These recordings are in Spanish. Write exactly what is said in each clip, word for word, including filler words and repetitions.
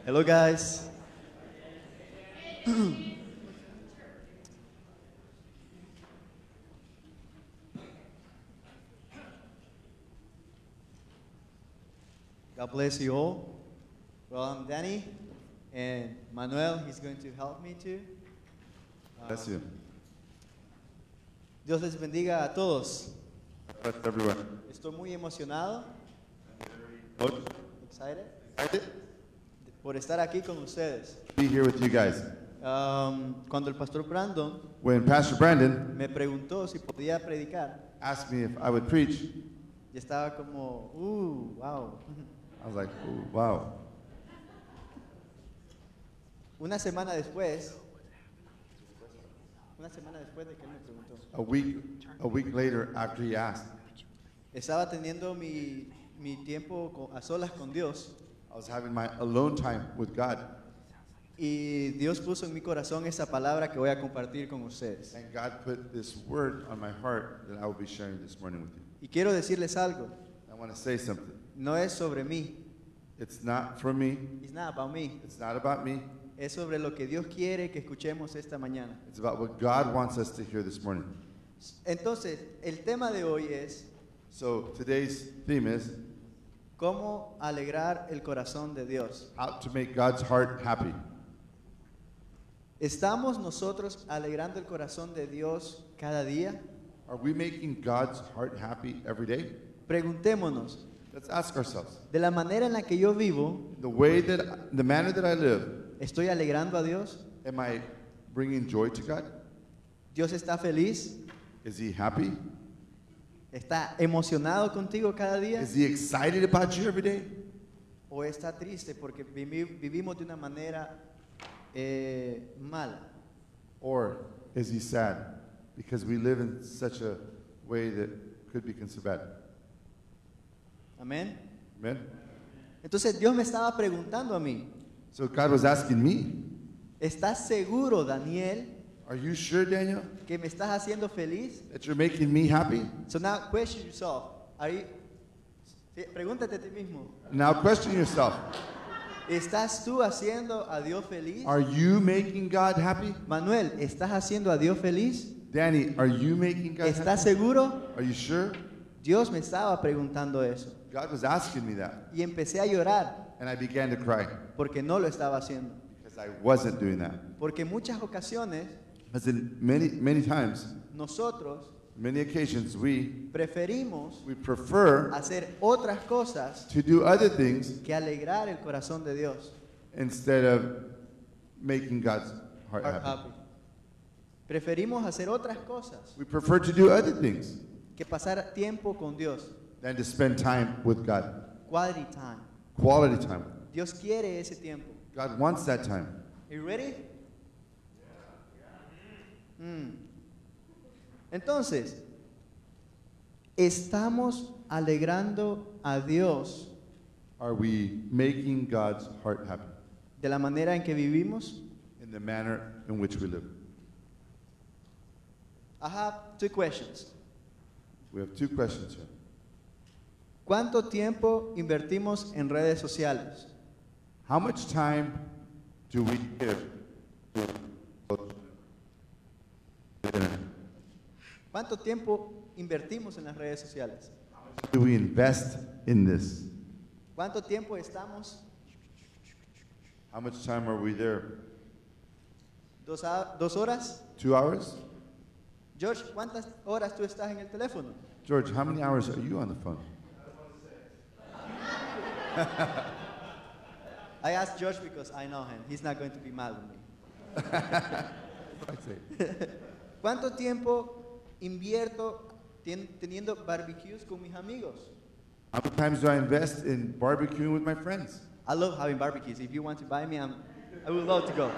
Hello, guys. God bless you all. Well, I'm Danny, and Manuel, he's going to help me too. Bless you. Dios les bendiga a todos. Bless everyone. Estoy muy emocionado, Lord, excited, excited por estar aquí con ustedes. to be here with you guys. Um, cuando el pastor Brandon When Pastor Brandon me preguntó si podía predicar, asked me if I would preach, yo estaba como, uh, wow. I was like, "Ooh, wow." Una semana después, una semana después de que él me preguntó, A week, a week later, after he asked, estaba teniendo mi, mi tiempo con- a solas con Dios. I was having my alone time with God, Y Dios puso en mi corazón esa palabra que voy a compartir con ustedes. and God put this word on my heart that I will be sharing this morning with you. Y quiero decirles algo, I want to say something. no es sobre mí, It's not from me. it's not about me, It's not about me. es sobre lo que Dios quiere que escuchemos esta mañana. It's about what God wants us to hear this morning. Entonces, el tema de hoy es So today's theme is cómo alegrar el corazón de Dios. how to make God's heart happy. ¿Estamos nosotros alegrando el corazón de Dios cada día? Are we making God's heart happy every day? Preguntémonos, Let's ask ourselves. de la manera en la que yo vivo, The way that, the manner that I live, ¿estoy alegrando a Dios? am I bringing joy to God? ¿Dios está feliz? Is He happy? ¿Está emocionado contigo cada día? Is He excited about you every day? ¿O está triste porque vivi- vivimos de una manera eh, mala? Or is He sad because we live in such a way that could be considered bad? Amén. Amen? Entonces Dios me estaba preguntando a mí, So God was asking me, ¿estás seguro, Daniel, are you sure, Daniel, que me estás haciendo feliz? that you're making me happy? So now question yourself. Are you, sí, pregúntate a ti mismo, Now question yourself. ¿estás tú haciendo a Dios feliz? Are you making God happy? Manuel, ¿estás haciendo a Dios feliz? Danny, are you making God ¿Estás happy? seguro? Are you sure? Dios me estaba preguntando eso. God was asking me that. Y empecé a llorar And I began to cry porque no lo estaba haciendo. because I wasn't doing that. Porque en muchas ocasiones Because in many, many times, nosotros many occasions, we, preferimos we prefer hacer otras cosas to do other things que alegrar el corazón de Dios. instead of making God's heart Heart happy. happy. Preferimos hacer otras cosas We prefer to do other things que pasar tiempo con Dios. than to spend time with God. Quality time. Quality time. Dios quiere ese tiempo. God wants that time. Are you ready? Mm. Entonces, ¿estamos alegrando a Dios Are we making God's heart happy de la manera en que vivimos? in the manner in which we live? I have two questions. We have two questions here. ¿Cuánto tiempo invertimos en redes sociales? How much time do we give to the internet? ¿Cuánto tiempo invertimos en las redes sociales? Do we invest in this? ¿Cuánto tiempo estamos? How much time are we there? ¿Dos, a- dos horas? Two hours? George, ¿cuántas horas tú estás en el teléfono? George, how many hours are you on the phone? I asked George because I know him. He's not going to be mad with me. I'd say. ¿Cuánto tiempo invierto tien- teniendo barbecues con mis amigos? How many times do I invest in barbecuing with my friends? I love having barbecues. If you want to buy me, I'm, I would love to go.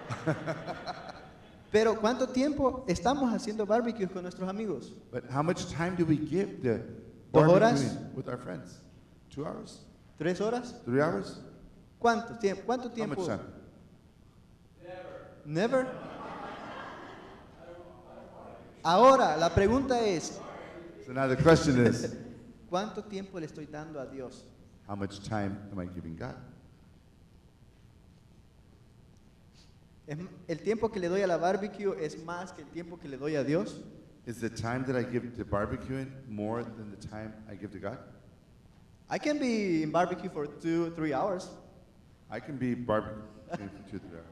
Pero ¿cuánto tiempo estamos haciendo barbecues con nuestros amigos? But how much time do we give to Dos horas? barbecuing with our friends? Two hours? ¿Tres horas? Three hours? ¿Cuánto tiempo? ¿Cuánto How tiempo? much time? Never. Ahora, la pregunta es, So now the question is, ¿cuánto tiempo le estoy dando a Dios? how much time am I giving God? Es m- el tiempo que le doy a la barbecue es más que el tiempo que le doy a Dios. Is the time that I give to barbecuing more than the time I give to God? I can be in barbecue for two, three hours. I can be barbecuing for two, three hours.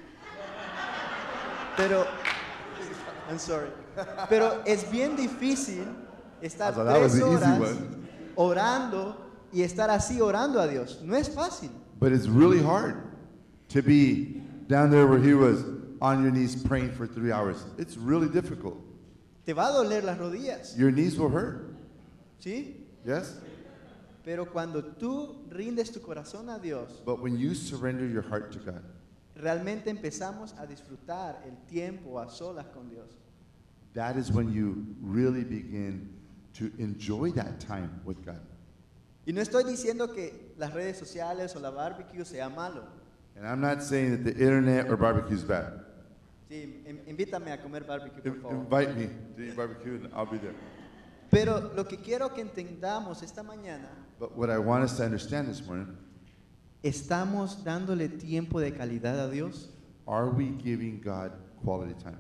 Pero, I'm sorry. Pero es bien difícil estar So that was tres the easy horas one. orando y estar así orando a Dios. No es fácil. But it's really hard to be down there where he was on your knees praying for three hours. It's really difficult. Te va a doler las rodillas, Your knees will hurt. ¿sí? Yes? Pero cuando tú rindes tu corazón a Dios, But when you surrender your heart to God, realmente empezamos a disfrutar el tiempo a solas con Dios. that is when you really begin to enjoy that time with God. Y no estoy diciendo que las redes sociales o la barbecue sea malo. And I'm not saying that the internet or barbecue is bad. Sí, in- invítame a comer barbecue, por In- favor. invite me to eat barbecue and I'll be there. Pero lo que quiero que entendamos esta mañana, But what I want us to understand this morning, ¿estamos dándole tiempo de calidad a Dios? are we giving God quality time?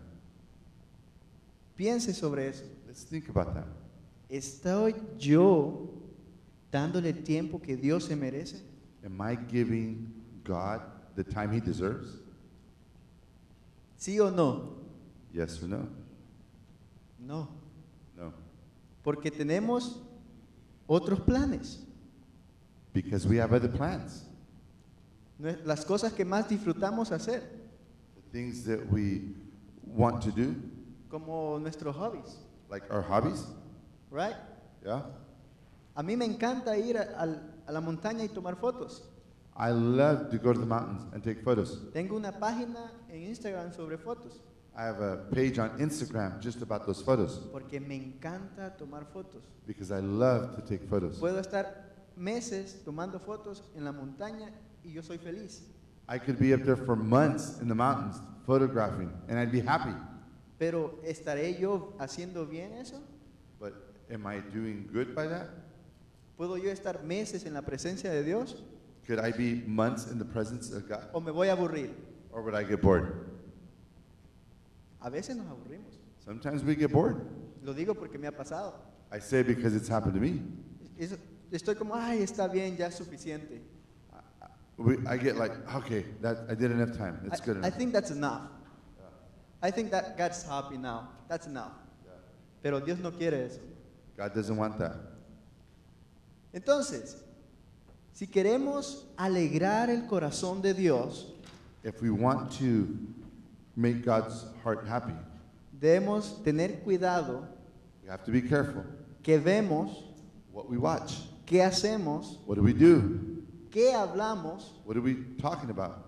Piense sobre eso. Let's think about that. ¿Estoy yo dándole el tiempo que Dios se merece? Am I giving God the time he deserves? ¿Sí o no? Yes or no? No, No. porque tenemos otros planes. Because we have other plans. No es- Las cosas que más disfrutamos hacer, The things that we want to do, como nuestros hobbies, like our hobbies. right? Yeah? A mí me encanta ir a, al- a la montaña y tomar fotos. I love to go to the mountains and take photos. Tengo una página en Instagram sobre fotos, I have a page on Instagram just about those photos porque me encanta tomar fotos. because I love to take photos. Puedo estar meses tomando fotos en la montaña y yo soy feliz. I could be up there for months in the mountains photographing and I'd be happy. Pero ¿estaré yo haciendo bien eso? But am I doing good by that? ¿Puedo yo estar meses en la presencia de Dios Could I be months in the presence of God? o me voy a aburrir? Or would I get bored? A veces nos aburrimos. Sometimes we get bored. Lo digo porque me ha pasado. I say because it's happened to me. Es- estoy como, ay, está bien, ya es suficiente. We, I get like, okay, that I did enough time. It's I, good I enough. think that's enough. I think that God's happy now. That's enough. Pero Dios no quiere eso. God doesn't want that. Entonces, si queremos alegrar el corazón de Dios, If we want to make God's heart happy, debemos tener cuidado we have to be careful. que vemos, What we watch. qué hacemos, What do we do? qué hablamos, What are we talking about?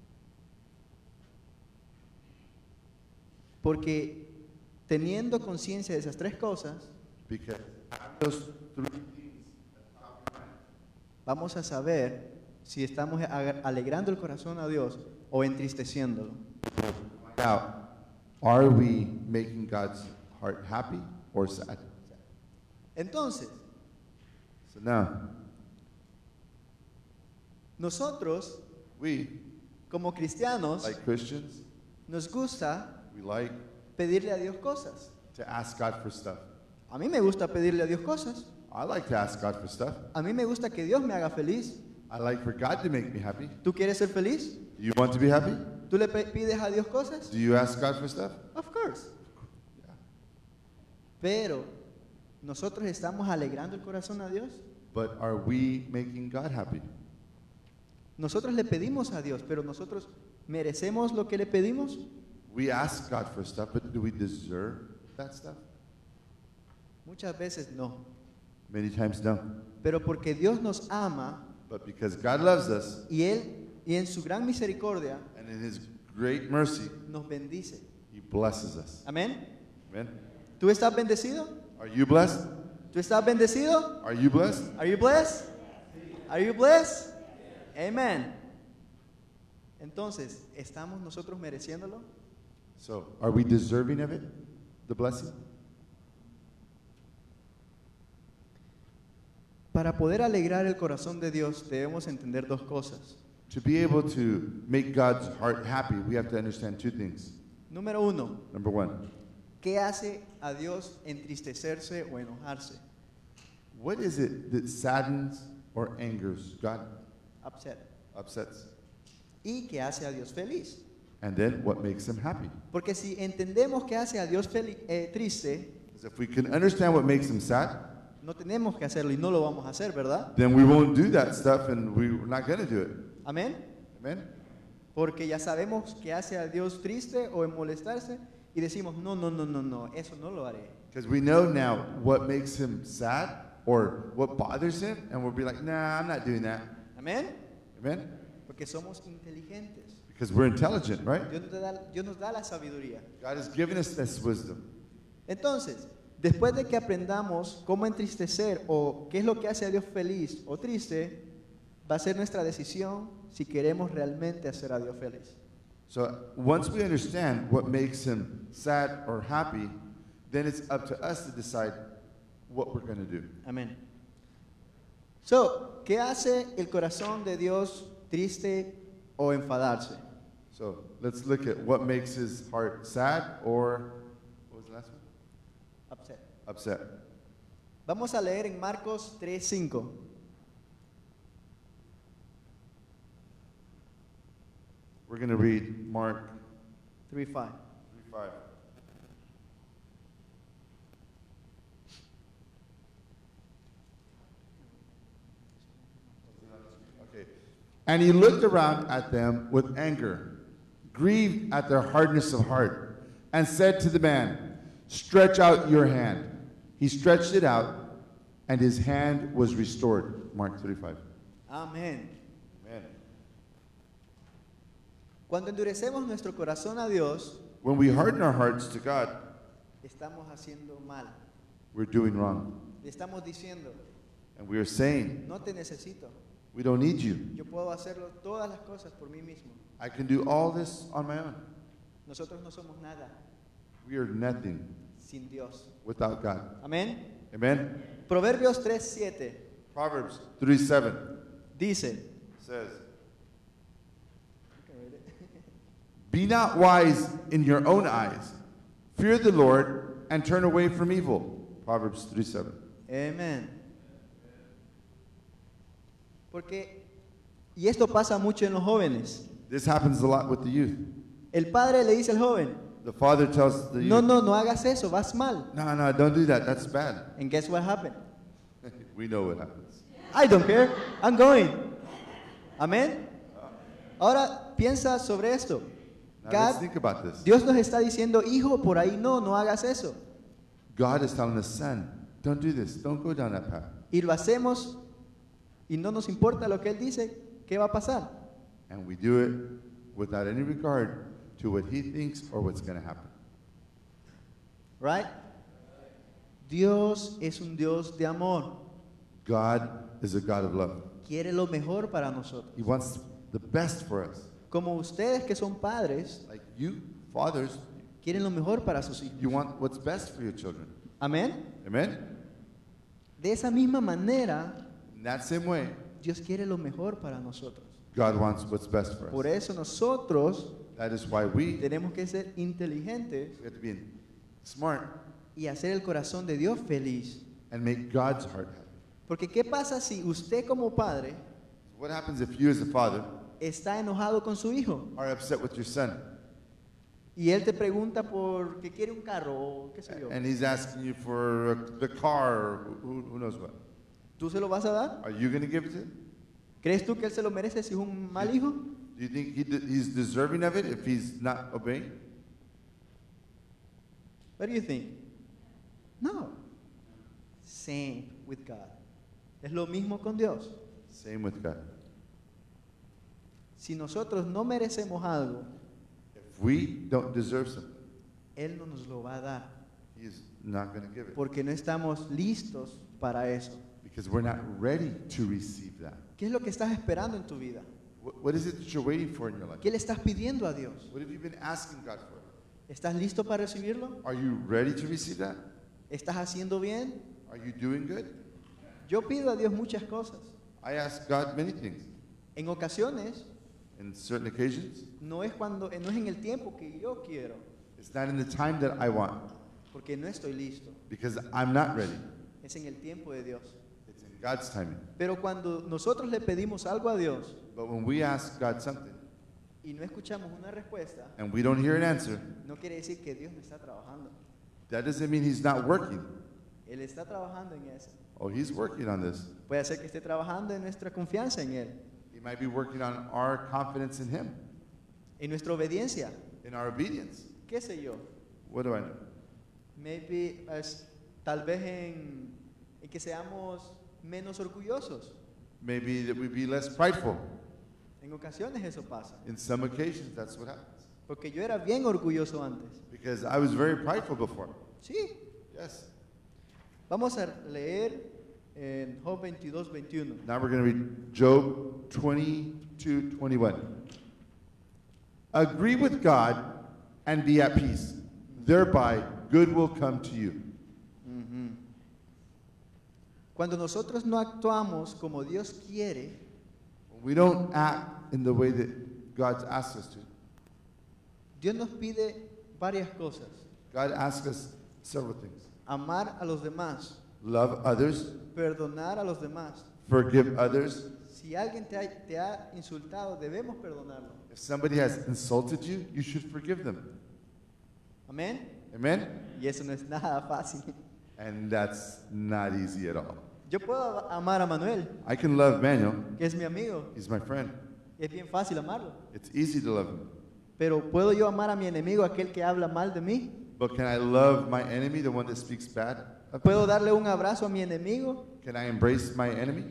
porque teniendo conciencia de esas tres cosas, Because those three things, vamos a saber si estamos ag- alegrando el corazón a Dios o entristeciéndolo. now, are we making God's heart happy or sad? Entonces, So now, nosotros, we, como cristianos, like Christians, nos gusta we like pedirle a Dios cosas. to ask God for stuff. A mí me gusta pedirle a Dios cosas. I like to ask God for stuff. A mí me gusta que Dios me haga feliz. I like for God to make me happy. ¿Tú quieres ser feliz? Do you want to be happy? ¿Tú le pe- pides a Dios cosas? Do you ask God for stuff? Of course. Yeah. Pero, ¿nosotros estamos alegrando el corazón a Dios? But are we making God happy? Nosotros le pedimos a Dios, pero nosotros merecemos lo que le pedimos. We ask God for stuff, but do we deserve that stuff? Muchas veces no. Many times no. Pero porque Dios nos ama But because God loves us, y Él, y en su gran misericordia, and in His great mercy, nos bendice. He blesses us. Amén. Amen? ¿Tú estás bendecido? Are you blessed? ¿Tú estás bendecido? Are you blessed? Are you blessed? Are you blessed? Amen. Entonces, ¿estamos nosotros mereciéndolo? So, are we deserving of it? The blessing? Para poder alegrar el corazón de Dios debemos entender dos cosas. To be able to make God's heart happy, we have to understand two things. Número uno, Number one, ¿qué hace a Dios entristecerse o enojarse? what is it that saddens or angers God, Upset. upsets? ¿Y qué hace a Dios feliz? And then what makes him happy? Porque si entendemos qué hace a Dios feli- eh, triste, Because if we can understand what makes him sad, no tenemos que hacerlo y no lo vamos a hacer, ¿verdad? then we won't do that stuff and we're not going to do it. Amén. Amen? Porque ya sabemos qué hace a Dios triste o en molestarse y decimos, no, no, no, no, no, eso no lo haré. Because we know now what makes him sad or what bothers him, and we'll be like, nah, I'm not doing that. Amén. Amen? Porque somos inteligentes. Because we're intelligent, right? Dios nos da, Dios nos da la sabiduría. God has given us this wisdom. Entonces, después de que aprendamos cómo entristecer o qué es lo que hace a Dios feliz o triste, va a ser nuestra decisión si queremos realmente hacer a Dios feliz. So once we understand what makes him sad or happy, then it's up to us to decide what we're going to do. Amén. So, ¿qué hace el corazón de Dios triste o enfadarse? So let's look at what makes his heart sad or, what was the last one? Upset. Upset. Vamos a leer en Marcos tres cinco. We're going to read Mark tres cinco. three five. Okay. And he looked around at them with anger, grieved at their hardness of heart, and said to the man, "Stretch out your hand." He stretched it out, and his hand was restored. Mark three five. Amén. Amen. Cuando endurecemos nuestro corazón a Dios, When we harden our hearts to God, estamos haciendo mal. we're doing wrong. Le estamos diciendo, And we are saying, no te necesito. we don't need you. Yo puedo hacerlo todas las cosas por mí mismo. I can do all this on my own. Nosotros no somos nada We are nothing sin Dios. without God. Amén. Amen? Proverbios tres siete Proverbs three seven dice, says, "Be not wise in your own eyes. Fear the Lord and turn away from evil." Proverbs three seven. amén. Porque, y esto pasa mucho en los jóvenes. This happens a lot with the youth. El padre le dice al joven, The father tells the youth, no, no, no hagas eso, vas mal. no, no, don't do that. That's bad. And guess what happened? We know what happens. I don't care, I'm going. Amén. Ahora piensa sobre esto. Now let's God, think about this. Dios nos está diciendo, hijo, por ahí no, no hagas eso. God is telling us, son, don't do this. Don't go down that path. Y lo hacemos y no nos importa lo que Él dice, ¿qué va a pasar? And we do it without any regard to what he thinks or what's going to happen. Right? Dios es un Dios de amor. God is a God of love. Quiere lo mejor para nosotros. He wants the best for us. Como ustedes que son padres, Like you, fathers, quieren lo mejor para sus you hijos. want what's best for your children. Amén. Amen? De esa misma manera, In that same way, Dios quiere lo mejor para nosotros. God wants what's best for Por us. eso nosotros That is why we, tenemos que ser inteligentes we have to be smart y hacer el corazón de Dios feliz. and make God's heart happy. Porque ¿qué pasa si usted como padre So what happens if you as a father está enojado con su hijo are upset with your son y él te pregunta por que quiere un carro o qué sé yo? and he's asking you for uh, the car or who, who knows what? ¿Tú se lo vas a dar? Are you going to give it to him? ¿Crees tú que él se lo merece si es un mal hijo? Do you think he de- he's deserving of it if he's not obeying? What do you think? No. Same with God. Es lo mismo con Dios. Same with God. Si nosotros no merecemos algo, If we don't deserve something, Él no nos lo va a dar. he's not going to give it Porque no estamos listos para eso. because we're not ready to receive that. ¿Qué es lo que estás esperando en tu vida? What, what is it that you're waiting for in your life? ¿Qué le estás pidiendo a Dios? What have you been asking God for? ¿Estás listo para recibirlo? Are you ready to receive that? ¿Estás haciendo bien? Are you doing good? Yo pido a Dios muchas cosas. I ask God many things. En ocasiones In certain occasions, No es cuando, no es en el tiempo que yo quiero, it's not in the time that I want porque no estoy listo. because I'm not ready. Es en el tiempo de Dios. It's in God's timing. Pero cuando nosotros le pedimos algo a Dios But when we ask God something y no escuchamos una respuesta, and we don't hear an answer, no quiere decir que Dios no está trabajando. that doesn't mean He's not working. Él está trabajando en eso. Oh, He's working on this. Puede ser que esté trabajando en nuestra confianza en Él, He might be working on our confidence in Him, en nuestra obediencia. in our obedience. ¿Qué sé yo? What do I know? Maybe, as- tal vez en, en que seamos menos orgullosos. Maybe that we be less prideful. En ocasiones eso pasa. In some occasions, that's what happens. Porque yo era bien orgulloso antes. Because I was very prideful before. Sí. Yes. Vamos a leer en Job veintidós, veintiuno. Now we're going to read Job twenty-two, twenty-one. Agree with God and be at peace. Thereby good will come to you. Ujú. Cuando nosotros no actuamos como Dios quiere, We don't act in the way that God's asked us to. Dios nos pide varias cosas. God asks us several things. Amar a los demás, Love others, perdonar a los demás. forgive others. Si alguien te ha, te ha insultado, debemos perdonarlo. If somebody has insulted you, you should forgive them. Amén. Amen? Y eso no es nada fácil. And that's not easy at all. Yo puedo amar a Manuel, I can love Manuel. que es mi amigo. He's my friend. Es bien fácil amarlo. It's easy to love him. Pero ¿puedo yo amar a mi enemigo, aquel que habla mal de mí? But can I love my enemy, the one that speaks bad of me? ¿Puedo darle un abrazo a mi enemigo? Can I embrace my enemy?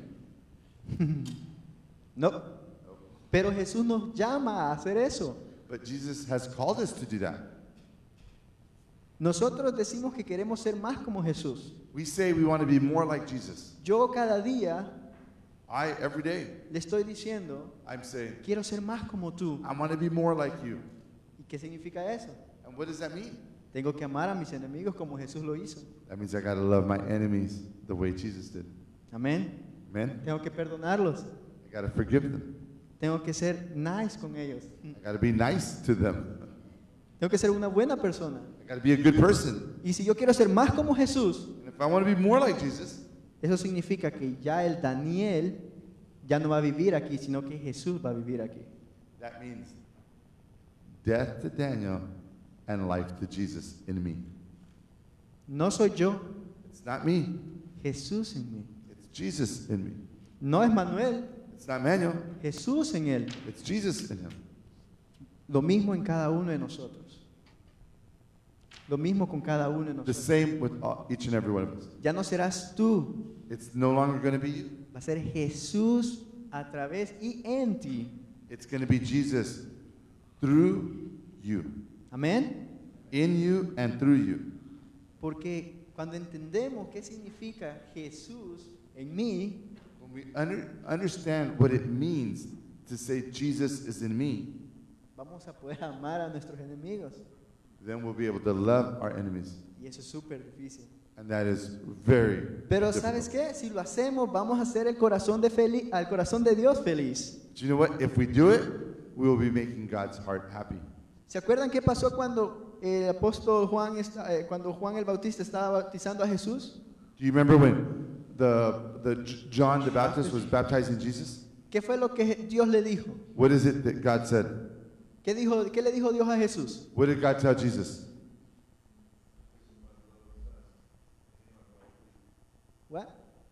No. Pero Jesús nos llama a hacer eso. But Jesus has called us to do that. Nosotros decimos que queremos ser más como Jesús. We say we want to be more like Jesus. Yo cada día I, every day, le estoy diciendo, I'm saying, quiero ser más como tú. I want to be more like you. ¿Y qué significa eso? And what does that mean? Tengo que amar a mis enemigos como Jesús lo hizo. That means I got to love my enemies the way Jesus did. Amén. Amen? Tengo que perdonarlos. I got to forgive them. Tengo que ser nice con ellos. I got to be nice to them. Tengo que ser una buena persona. I got to be a good person. Y si yo quiero ser más como Jesús, And if I want to be more like Jesus, eso significa que ya el Daniel ya no va a vivir aquí, sino que Jesús va a vivir aquí. that means death to Daniel and life to Jesus in me. No soy yo, It's not me. Jesús en mí. It's Jesus in me. No es Manuel, It's not Manuel. Jesús en él. It's Jesus in him. Lo mismo en cada uno de nosotros. Lo mismo con cada uno de The nosotros. same with all, each and every one of us. Ya no serás tú, It's no longer going to be you. va a ser Jesús a través y en ti. It's going to be Jesus through you, Amén. in you and through you. Porque cuando entendemos qué significa Jesús en mí, When we under, understand what it means to say Jesus is in me, vamos a poder amar a nuestros enemigos. then we'll be able to love our enemies. Y eso es súper difícil. And that is very Pero difficult. ¿sabes qué? Si lo hacemos, vamos a hacer el corazón de feliz, al corazón de Dios feliz. Do you know what? If we do it, we will be making God's heart happy. ¿Se acuerdan qué pasó cuando el apóstol Juan, esta- eh, cuando Juan el Bautista estaba bautizando a Jesús? Do you remember when the, the J- John the Baptist was baptizing Jesus? ¿Qué fue lo que Dios le dijo? What is it that God said? ¿Qué, dijo, ¿Qué le dijo Dios a Jesús? What did God tell Jesus? What?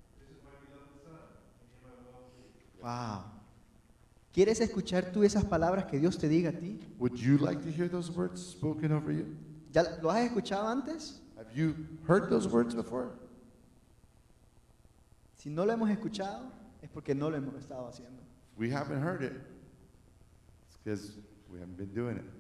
Wow. ¿Quieres escuchar tú esas palabras que Dios te diga a ti? Would you like to hear those words spoken over you? ¿Ya lo has escuchado antes? Have you heard those words before? Si no lo hemos escuchado, es porque no lo hemos estado haciendo. We haven't heard it. It's because we haven't been doing it.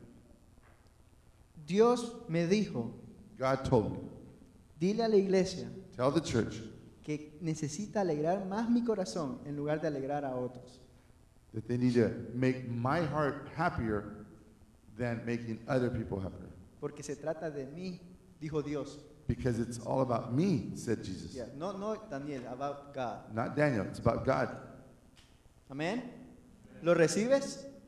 Dios me dijo, God told me, dile a la iglesia tell the church que necesita alegrar más mi corazón en lugar de alegrar a otros. that they need to make my heart happier than making other people happier. Porque se trata de mí, dijo Dios. Because it's all about me, said Jesus. Yeah, no, no Daniel, about God. Not Daniel, it's about God. Amén. ¿Lo recibes?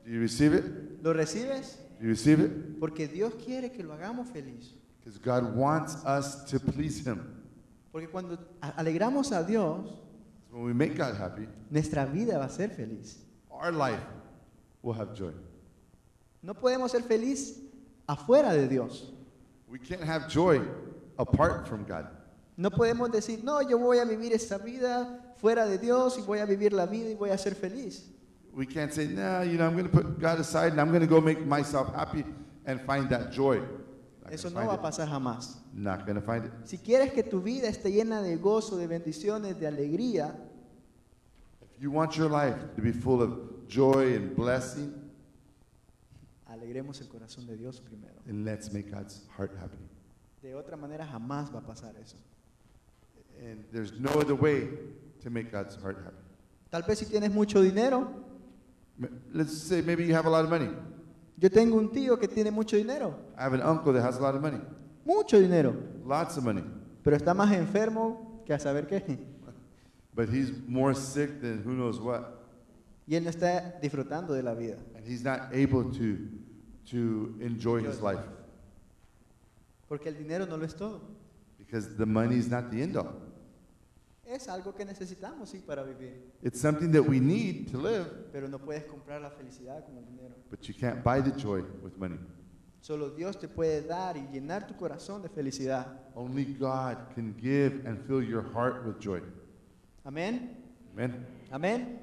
Do you receive it? ¿Lo recibes? Do you receive it? Porque Dios quiere que lo hagamos feliz. Because God wants us to please Him. Porque cuando a- alegramos a Dios, When we make God happy, nuestra vida va a ser feliz. our life will have joy. No podemos ser feliz afuera de Dios. We can't have joy apart from God. No podemos decir, no, yo voy a vivir esta vida fuera de Dios y voy a vivir la vida y voy a ser feliz. We can't say, nah, you know, I'm going to put God aside and I'm going to go make myself happy and find that joy. Not Eso gonna no va a find pasar jamás. it. Not going to find it. Si quieres que tu vida esté llena de gozo, de bendiciones, de alegría, If you want your life to be full of joy and blessing, alegremos el corazón de Dios primero. then let's make God's heart happy. De otra manera jamás va a pasar eso. And there's no other way to make God's heart happy. Tal vez si tienes mucho dinero, M- Let's say maybe you have a lot of money. yo tengo un tío que tiene mucho dinero, I have an uncle that has a lot of money, mucho dinero, lots of money, pero está más enfermo que a saber qué. but he's more sick than who knows what. Y él no está disfrutando de la vida. And he's not able to, to enjoy his life Porque el dinero no lo es todo. because the money is not the end all. Es algo que necesitamos, sí, para vivir. It's something that we need to live, Pero no puedes comprar la felicidad con el dinero. but you can't buy the joy with money. Solo Dios te puede dar y llenar tu corazón de felicidad. Only God can give and fill your heart with joy. Amén. Amen. Amén.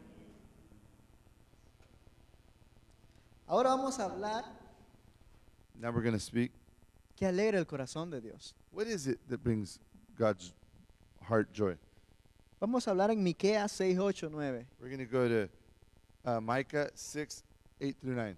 Ahora vamos a hablar Now we're going to speak. que alegra el corazón de Dios. What is it that brings God's heart joy? Vamos a hablar en Miqueas seis, ocho, nueve. We're going to go to uh, Micah six, eight through nine.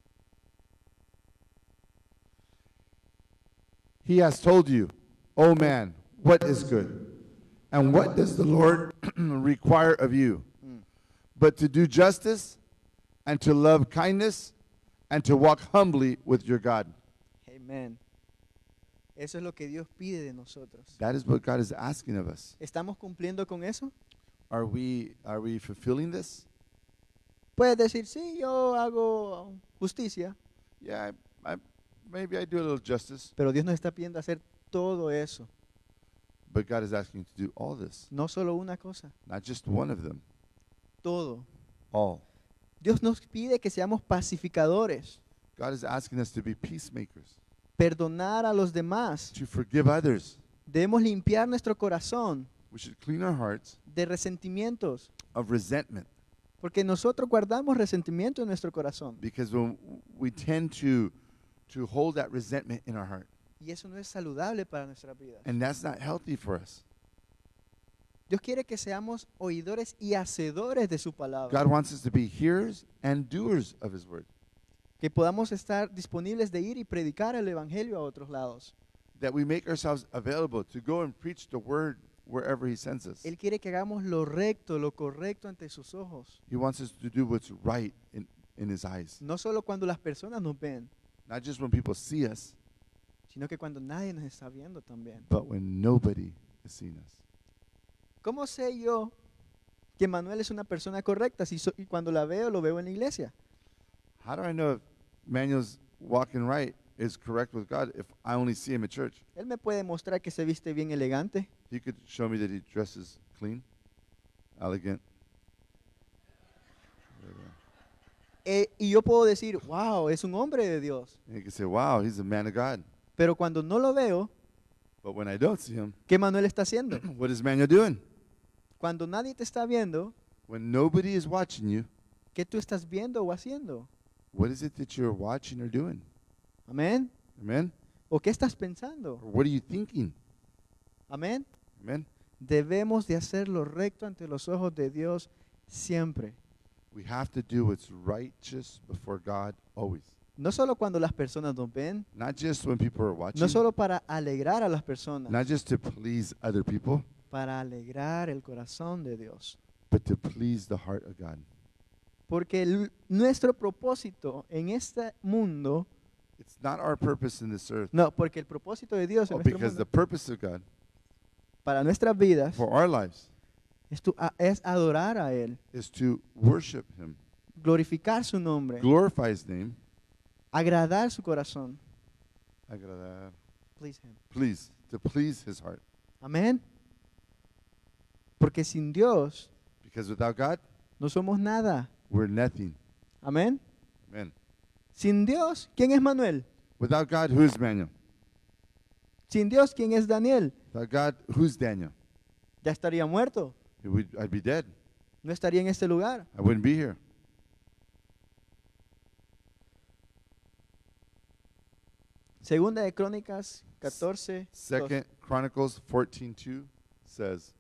He has told you, O man, what is good? And what does the Lord require of you? But to do justice and to love kindness and to walk humbly with your God. Amén. Eso es lo que Dios pide de nosotros. That is what God is asking of us. ¿Estamos cumpliendo con eso? Are we, are we fulfilling this? Puedes decir, sí, yo hago justicia, Yeah, I, I, maybe I do a little justice. pero Dios nos está pidiendo hacer todo eso, But God is asking you to do all this, no solo una cosa, not just one of them, todo. all. Dios nos pide que seamos pacificadores, God is asking us to be peacemakers, perdonar a los demás. to forgive others. Debemos limpiar nuestro corazón We should clean our hearts de resentimientos, of resentment, porque nosotros guardamos resentimiento en nuestro corazón. because when we tend to to hold that resentment in our heart, Y eso no es saludable para nuestra vida. and that's not healthy for us. Dios quiere que seamos oidores y hacedores de su palabra. God wants us to be hearers and doers of His word, Que podamos estar disponibles de ir y predicar el evangelio a otros lados. that we make ourselves available to go and preach the word wherever He sends us. Él quiere que hagamos lo recto, lo correcto ante sus ojos. He wants us to do what's right in, in His eyes, No solo cuando las personas nos ven, not just when people see us, sino que cuando nadie nos está viendo también. but when nobody is seeing us. ¿Cómo sé yo que Manuel es una persona correcta si so- y cuando la veo, lo veo en la iglesia? How do I know if Manuel's walking right is correct with God if I only see him at church? Él me puede mostrar que se viste bien elegante. He could show me that he dresses clean, elegant. Eh, y yo puedo decir, wow, es un hombre de Dios. And he could say, wow, he's a man of God. Pero cuando no lo veo, But when I don't see him, ¿qué Manuel está haciendo? what is Manuel doing? Cuando nadie te está viendo, When nobody is watching you, ¿qué tú estás viendo o haciendo? what is it that you're watching or doing? Amén. Amen? ¿O qué estás pensando? Or what are you thinking? Amén. Amen? Debemos de hacer lo recto ante los ojos de Dios siempre. We have to do what's righteous before God always. No solo cuando las personas nos ven, Not just when people are watching, no solo para alegrar a las personas, not just to please other people, para alegrar el corazón de Dios. but to please the heart of God. Porque el- nuestro propósito en este mundo, It's not our purpose in this earth, no, porque el propósito de Dios en oh, nuestro because the mundo, purpose of God para nuestras vidas for our lives es, tu- a- es adorar a Él, is to worship Him, glorificar su nombre, glorify His name, agradar su corazón. agradar, Please him. please, to please His heart. Amén. Porque sin Dios Because without God, no somos nada. we're nothing. Amén. Amen. Sin Dios, ¿quién es Manuel? Without God, who is Manuel? Sin Dios, ¿quién es Daniel? Without God, who's Daniel? Ya estaría muerto. It would- I'd be dead. No estaría en este lugar. I wouldn't be here. Segunda de Crónicas catorce. dos. Second Chronicles fourteen two says,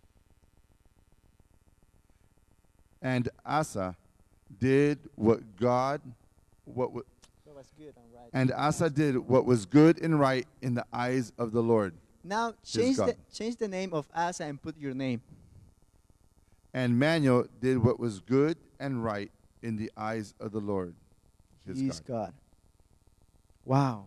and Asa did what God, what wa- That was good and right. and Asa did what was good and right in the eyes of the Lord. Now change God. the, change the name of Asa and put your name. And Manuel did what was good and right in the eyes of the Lord, his He's God. God. Wow.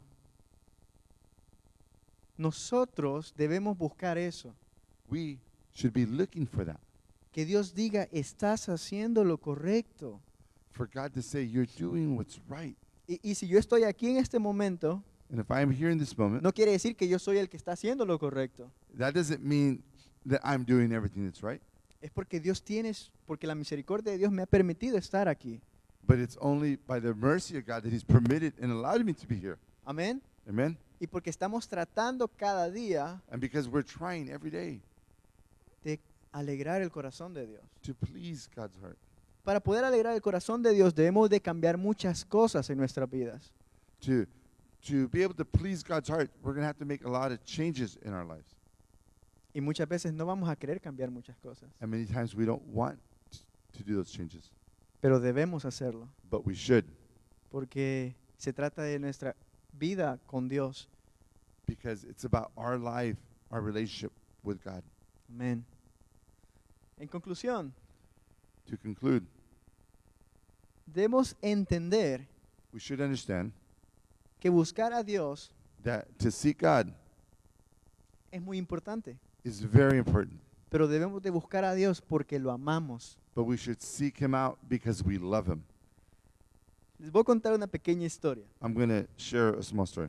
Nosotros debemos buscar eso. We should be looking for that. Que Dios diga, estás haciendo lo correcto. For God to say, you're doing what's right. Y, y si yo estoy aquí en este momento, And if I'm here in this moment, no quiere decir que yo soy el que está haciendo lo correcto. that doesn't mean that I'm doing everything that's right. Es porque Dios tiene, porque la misericordia de Dios me ha permitido estar aquí. But it's only by the mercy of God that He's permitted and allowed me to be here. Amén. Amen? Y porque estamos tratando cada día And because we're trying every day de alegrar el corazón de Dios. to please God's heart. Para poder alegrar el corazón de Dios debemos de cambiar muchas cosas en nuestras vidas. To, to be able to please God's heart, we're going to have to make a lot of changes in our lives. Y muchas veces no vamos a querer cambiar muchas cosas, And many times we don't want to do those changes. pero debemos hacerlo, But we should, porque se trata de nuestra vida con Dios. because it's about our life, our relationship with God. Amén. En conclusión, To conclude, debemos entender we should understand que buscar a Dios that to seek God es muy importante, is very important. pero debemos de buscar a Dios porque lo amamos. But we should seek Him out because we love Him. Les voy a contar una pequeña historia. I'm going to share a small story.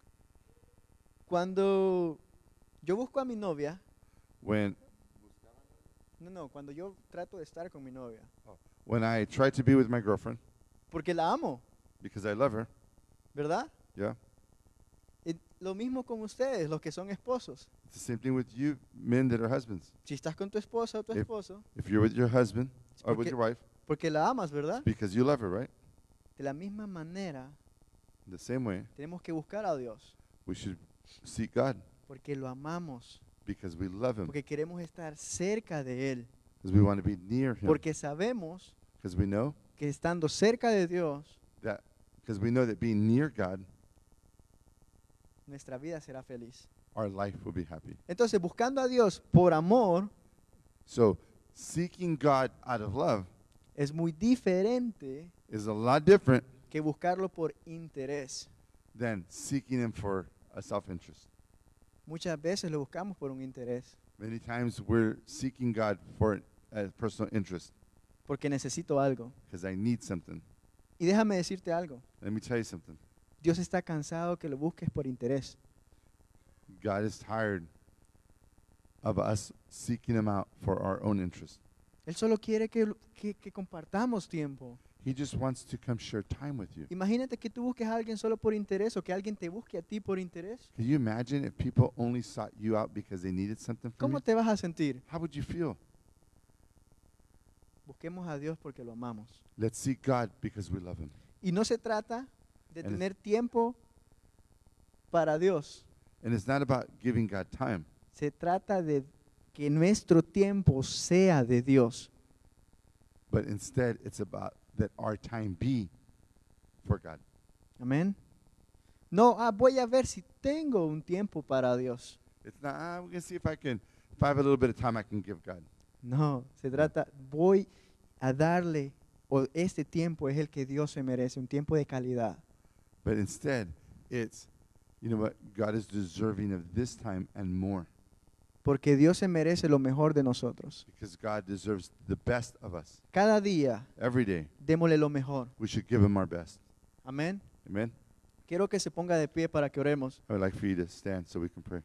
Cuando yo busco a mi novia, When, no, no, cuando yo trato de estar con mi novia, when I try to be with my girlfriend porque la amo, because I love her, ¿verdad? yeah, Y lo mismo con ustedes, los que son esposos. it's the same thing with you, men that are husbands. Si estás con tu esposa o tu If- esposo, If you're with your husband or with porque- your wife, porque la amas, ¿verdad? because you love her, right? De la misma manera, The same way, tenemos que buscar a Dios, we should seek God porque lo amamos, because we love Him, porque queremos estar cerca de Él, because we want to be near Him, porque sabemos because we know que estando cerca de Dios, that, because we know that being near God, nuestra vida será feliz. our life will be happy. Entonces, buscando a Dios por amor So, seeking God out of love es muy diferente is a lot different que buscarlo por interés. than seeking Him for a self-interest. Muchas veces lo buscamos por un interés, Many times we're seeking God for a personal interest porque necesito algo. because I need something. Y déjame decirte algo, Let me tell you something. Dios está cansado que lo busques por interés. God is tired of us seeking Him out for our own interest. Él solo quiere que, lo- que, que compartamos tiempo. He just wants to come share time with you. Imagínate que tú busques a alguien solo por interés o que alguien te busque a ti por interés. Can you imagine if people only sought you out because they needed something from ¿Cómo you? te vas a sentir? How would you feel? Busquemos a Dios porque lo amamos. Let's seek God because we love Him. Y no se trata de And it's- tener tiempo para Dios. And it's not about giving God time. Se trata de que nuestro tiempo sea de Dios. But instead, it's about that our time be for God. Amén. No, ah, voy a ver si tengo un tiempo para Dios. It's not, ah, we're going to see if I can, if I have a little bit of time I can give God. No, se trata, voy a darle, o este tiempo es el que Dios se merece, un tiempo de calidad. But instead, it's, you know what, God is deserving of this time and more. Porque Dios se merece lo mejor de nosotros. Because God deserves the best of us. Cada día, Every day, démosle lo mejor. we should give Him our best. Amén. Amen? Quiero que se ponga de pie para que oremos. I would like for you to stand so we can pray.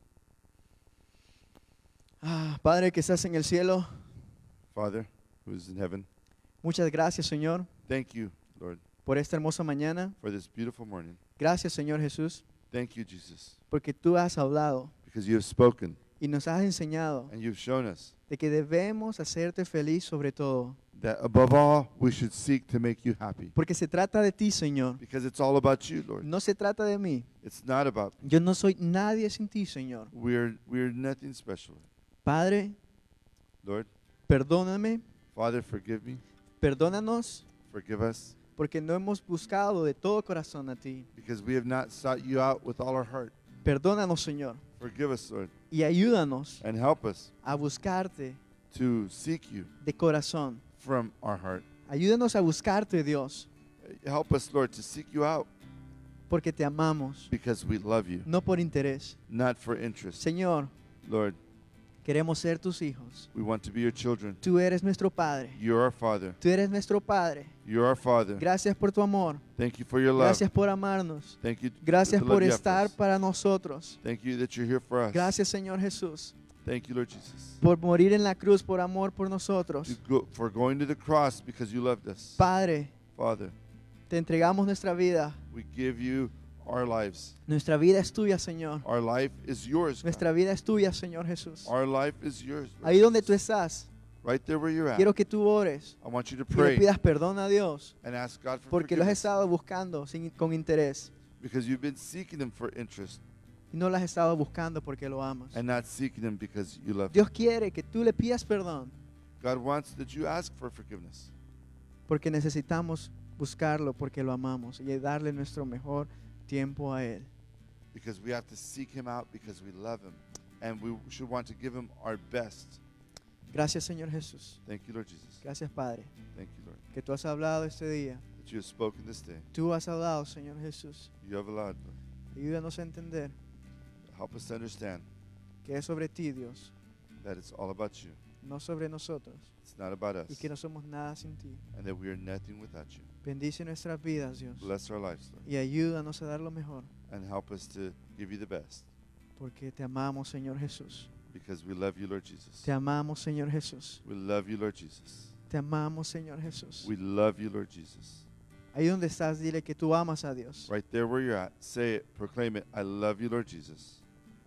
Ah, Padre que estás en el cielo, Father, who is in heaven, muchas gracias, Señor, thank you, Lord, por esta hermosa mañana. for this beautiful morning. Gracias, Señor Jesús, Thank you, Jesus, porque tú has hablado because you have spoken y nos has enseñado and you've shown us de que debemos hacerte feliz sobre todo. that above all, we should seek to make you happy. Porque se trata de ti, Señor. Because it's all about you, Lord. No se trata de mí. It's not about, Yo no soy nadie sin ti, Señor. we're, we're nothing special. Padre, Lord, perdóname, Father, forgive me, perdónanos, forgive us, porque no hemos buscado de todo corazón a ti. because we have not sought you out with all our heart. Perdónanos, Señor, Forgive us, Lord, y ayúdanos and help us a buscarte to seek you de corazón. from our heart. Ayúdanos a buscarte, Dios, Help us, Lord, to seek you out porque te amamos, because we love you, no por interés. not for interest. Señor, Lord, queremos ser tus hijos. we want to be your children. Tú eres nuestro Padre. You're our Father. Tú eres nuestro Padre. You're our Father. Gracias por tu amor. Thank you for your love. Gracias por amarnos. Thank you Gracias for the love por you have for estar us. para nosotros. Thank you that you're here for us. Gracias, Señor Jesús, Thank you, Lord Jesus, por morir en la cruz por amor por nosotros. to go, for going to the cross because you loved us. Padre, Father, te entregamos nuestra vida. we give you our lives. Nuestra vida es tuya, Señor. Our life is yours. God. Nuestra vida es tuya, Señor Jesús. Our life is yours. Lord Ahí donde tú Jesus. estás, Right there where you're at. quiero que tú ores I want you to y le pray pidas perdón a Dios and ask God for porque lo has forgiveness estado buscando sin, con interés because you've been seeking Him for interest y no lo has estado buscando porque lo amas. and not seeking Him because you love Him. Dios quiere que tú le pidas perdón God wants that you ask for forgiveness porque necesitamos buscarlo porque lo amamos y darle nuestro mejor tiempo a Él. because we have to seek Him out because we love Him and we should want to give Him our best. Gracias, Señor Jesús. Thank you, Lord Jesus. Gracias, Padre, Thank you, Lord, que tú has hablado este día. that you have spoken this day. Tú has hablado, Señor Jesús. You have allowed, Lord. Ayúdanos a entender Help us to understand que es sobre ti, Dios, that it's all about you. no sobre nosotros, It's not about us y que no somos nada sin ti. and that we are nothing without you. Bendice nuestras vidas, Dios, Bless our lives, Lord, y ayúdanos a dar lo mejor, and help us to give you the best porque te amamos, Señor Jesús. because we love you, Lord Jesus. Te amamos, Señor Jesús. We love you, Lord Jesus. Te amamos, Señor Jesús. We love you, Lord Jesus. Ahí donde estás, dile que tú amas a Dios. Right there where you're at, say it, proclaim it. I love you, Lord Jesus.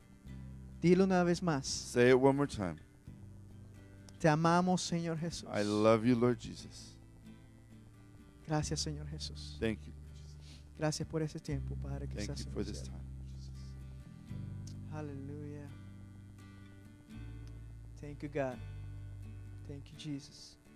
Dilo una vez más. Say it one more time. Te amamos, Señor Jesús. I love you, Lord Jesus. Gracias, Señor Jesús. Thank you, Lord Jesus. Gracias por ese tiempo, Padre, que Thank estás you en for el this cielo. time, Lord Jesus. Hallelujah. Thank you, God. Thank you, Jesus.